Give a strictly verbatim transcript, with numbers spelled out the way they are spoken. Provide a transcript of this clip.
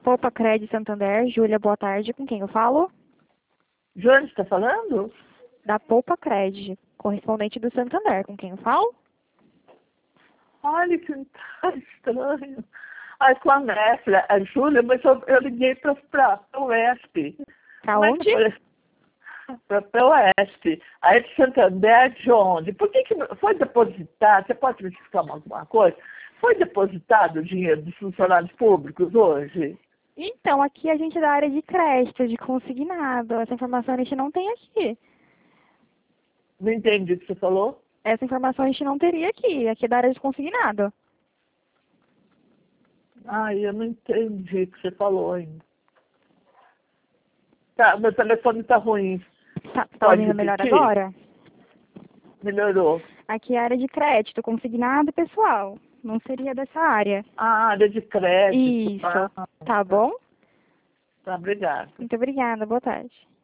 Poupa Cred Santander, Júlia, boa tarde. Com quem eu falo? Jônia, está falando? Da Poupa Cred, correspondente do Santander. Com quem eu falo? Olha que tá estranho. Ai, com a mestra, a Júlia, mas eu, eu liguei para o Oeste. Pra Como é onde? que para o Oeste. Aí de Santander, de onde? Por que, que foi depositado? Você pode me explicar alguma coisa? Foi depositado o dinheiro dos funcionários públicos hoje? Então, aqui a gente é da área de crédito, de consignado. Essa informação a gente não tem aqui. Não entendi o que você falou. Essa informação a gente não teria aqui. Aqui é da área de consignado. Ai, eu não entendi o que você falou ainda. Tá, meu telefone está ruim. Tá, tá Pode ouvindo melhor repetir? agora? Melhorou. Aqui é a área de crédito, consignado e pessoal. Não seria dessa área. Ah, área de crédito. Isso. Ah, Tá bom? tá, obrigada. Muito obrigada. Boa tarde.